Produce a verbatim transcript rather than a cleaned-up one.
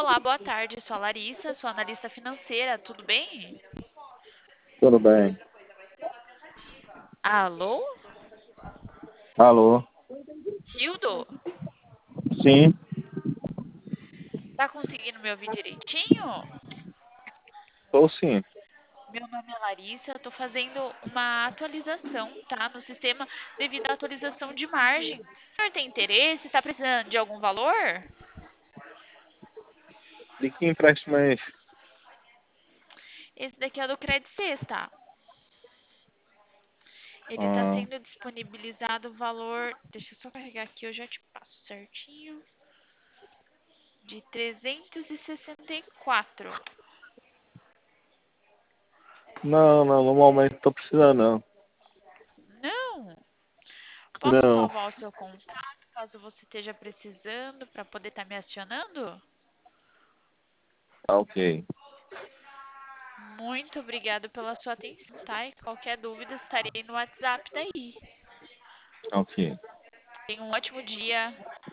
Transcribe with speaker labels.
Speaker 1: Olá, boa tarde. Sou a Larissa, sou analista financeira. Tudo bem?
Speaker 2: Tudo bem.
Speaker 1: Alô?
Speaker 2: Alô?
Speaker 1: Hildo?
Speaker 2: Sim,
Speaker 1: Tá conseguindo me ouvir direitinho?
Speaker 2: estou sim.
Speaker 1: Meu nome é Larissa, estou fazendo uma atualização, tá, no sistema devido à atualização de margem. O senhor tem interesse? Está precisando de algum valor?
Speaker 2: De que empréstimo é esse?
Speaker 1: Esse daqui é do Credit Sexta. Ele está
Speaker 2: Ah,
Speaker 1: sendo disponibilizado o valor. Deixa eu só carregar aqui, eu já te passo certinho. De trezentos e sessenta e quatro.
Speaker 2: não, não, no momento estou precisando não.
Speaker 1: Não! Posso
Speaker 2: Não,
Speaker 1: salvar o seu contato caso você esteja precisando para poder estar me acionando?
Speaker 2: tá ok.
Speaker 1: Muito obrigada pela sua atenção, tá? E qualquer dúvida estarei no WhatsApp daí.
Speaker 2: Ok.
Speaker 1: Tenha um ótimo dia.